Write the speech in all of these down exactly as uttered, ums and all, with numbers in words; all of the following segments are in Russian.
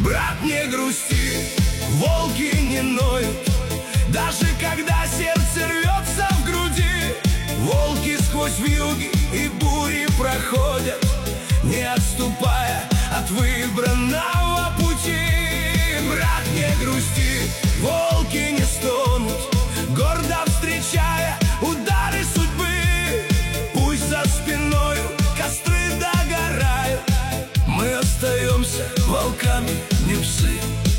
Брат, не грусти, волки не ноют, даже когда сердце рвется в груди. Волки сквозь вьюги и бури проходят, не отступая от выбранного пути. Брат, не грусти, волки не стонут, гордо встречая удары судьбы. Пусть за спиною костры догорают, мы остаемся волками, не псы.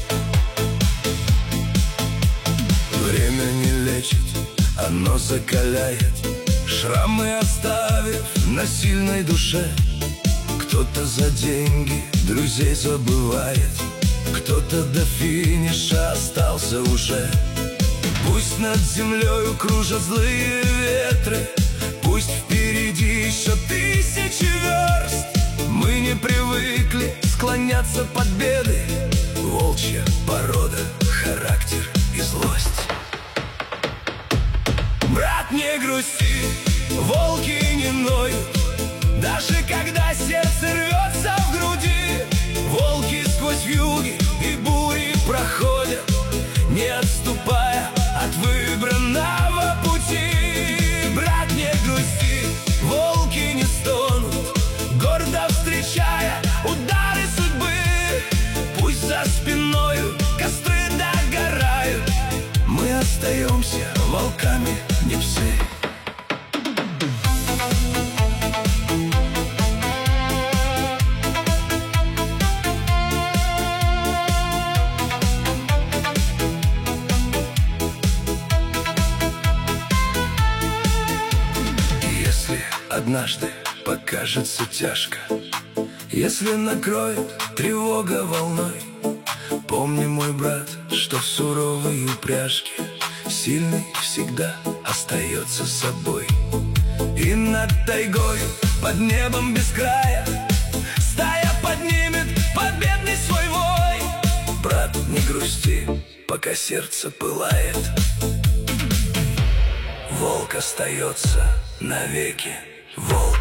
Время не лечит, оно закаляет, шрамы оставив на сильной душе. Кто-то за деньги друзей забывает, кто-то до финиша остался уже. Пусть над землею кружат злые ветры, пусть впереди еще тысячи верст. Мы не привыкли склоняться под беды, волчья порода, характер и злость. Брат, не грусти, волки не ноют, даже когда сердце рвется в груди. Волки сквозь вьюги и бури проходят, не отступая от выбранного пути. Брат, не грусти, волки не стонут, гордо встречая удары судьбы. Пусть за спиною костры догорают, мы остаемся волками, не псы. Однажды покажется тяжко, если накроет тревога волной, помни, мой брат, что в суровой упряжке сильный всегда остается собой. И над тайгою, под небом без края, стая поднимет победный свой вой. Брат, не грусти, пока сердце пылает, волк остается навеки волк.